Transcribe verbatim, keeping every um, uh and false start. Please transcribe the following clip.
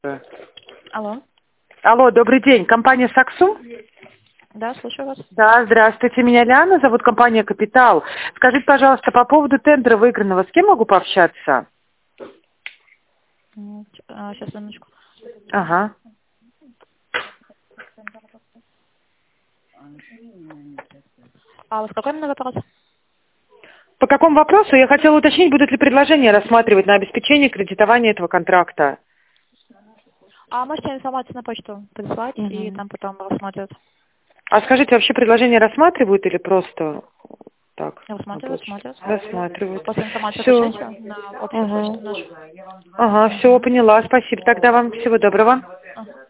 Алло. Алло, добрый день. Компания «Саксум»? Да, слушаю вас. Да, здравствуйте. Меня Лиана зовут, компания «Капитал». Скажите, пожалуйста, по поводу тендера выигранного, с кем могу пообщаться? М, ч- а, Сейчас, минуточку. Ага. А у вас какой именно вопрос? По какому вопросу? Я хотела уточнить, будут ли предложения рассматривать на обеспечение кредитования этого контракта. А можете информацию на почту прислать, и Мгм. там потом рассмотрят. А скажите, вообще предложения рассматривают или просто так? на Рассмотрят, почту? рассмотрят. Рассматривают. После информации Все. пришлите на общую почту Ага. нашу. Ага, все, поняла. Спасибо. Тогда вам всего доброго. Ага.